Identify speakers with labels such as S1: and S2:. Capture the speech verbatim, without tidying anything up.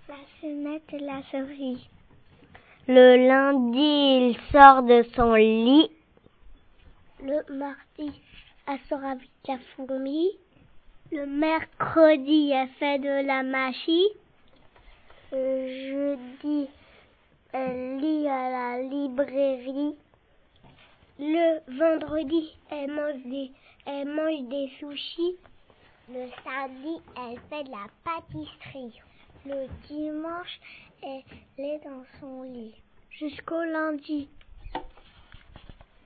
S1: La sonnette et la souris. Le lundi, il sort de son lit. Le mardi, elle sort avec la fourmi. Le mercredi, elle fait de la magie. Le jeudi, elle lit à la librairie. Le vendredi, elle mange des, elle mange des sushis. Le samedi, elle fait de la pâtisserie. Le dimanche, elle est dans son lit. Jusqu'au lundi.